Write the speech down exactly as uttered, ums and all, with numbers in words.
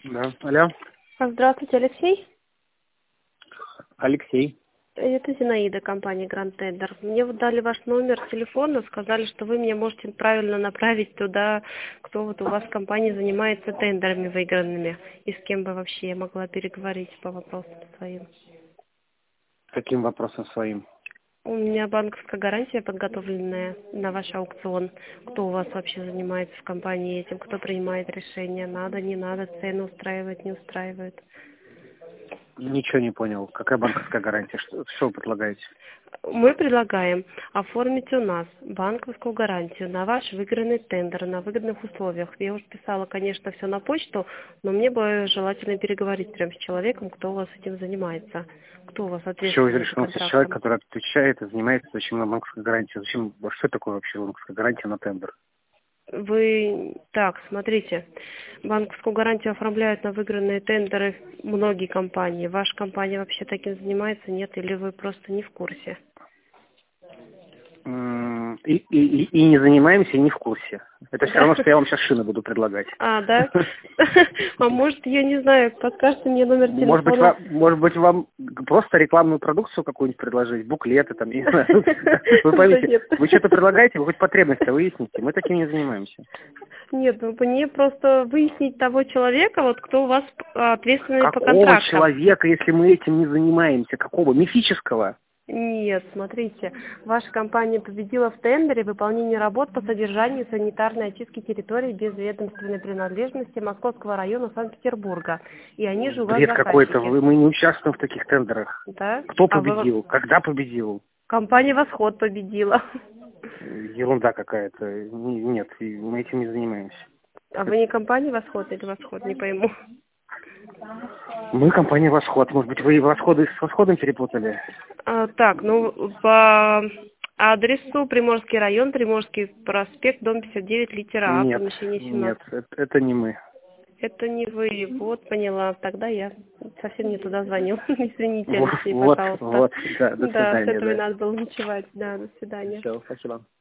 Да, алло. Здравствуйте, Алексей. Алексей. Это Зинаида, компания Grand Tender. Мне вот дали ваш номер телефона, сказали, что вы меня можете правильно направить туда, кто вот у вас в компании занимается тендерами выигранными, и с кем бы вообще я могла переговорить по вопросам своим. Каким вопросом своим? У меня банковская гарантия подготовленная на ваш аукцион. Кто у вас вообще занимается в компании этим, кто принимает решения, надо, не надо, цены устраивает, не устраивает. Ничего не понял. Какая банковская гарантия? Что, что вы предлагаете? Мы предлагаем оформить у нас банковскую гарантию на ваш выигранный тендер на выгодных условиях. Я уже писала, конечно, все на почту, но мне бы желательно переговорить прямо с человеком, кто у вас этим занимается. Кто у вас С чего ответственный за решил человек, контрактом? который отвечает и занимается, зачем на банковской гарантии? Зачем? Что такое вообще банковская гарантия на тендер? Вы, так, смотрите, банковскую гарантию оформляют на выигранные тендеры многие компании. Ваша компания вообще таким занимается, нет, или вы просто не в курсе? М, И, и, и- и не занимаемся, и не в курсе. Это все равно, что я вам сейчас шины буду предлагать. А, да? А может, я не знаю, подскажете мне номер Может быть, телефона? вам, может быть, вам просто рекламную продукцию какую-нибудь предложить, буклеты там, я не знаю. Вы Да поймите, нет. вы что-то предлагаете, вы хоть потребность-то выясните. Мы таким не занимаемся. Нет, ну мне просто выяснить того человека, вот кто у вас а, ответственный по Какого контрактам. человека, если мы этим не занимаемся? Какого? Мифического? Нет, смотрите, ваша компания победила в тендере выполнение работ по содержанию санитарной очистки территории без ведомственной принадлежности Московского района Санкт-Петербурга. И они же у вас Бред какой-то. заказчики. Вы- Мы не участвуем в таких тендерах. Да? Кто А вы... победил? Когда победил? Компания «Восход» победила. Ерунда какая-то. Не- Нет, и мы этим не занимаемся. А вы не компания «Восход» или «Восход», не пойму. Мы компания «Восход». Может быть, вы «Восходы» с «Восходом» перепутали? А, так, ну, по адресу Приморский район, Приморский проспект, дом пятьдесят девять, литера А, Нет, помещение нет, семнадцать. это, это не мы. Это не вы, вот, поняла. Тогда я совсем не туда звонил. Извините, Вот, Алексей, вот, пожалуйста. вот, да, до Да, с свидания, этого и да. надо было ночевать. Да, до свидания. Все, спасибо.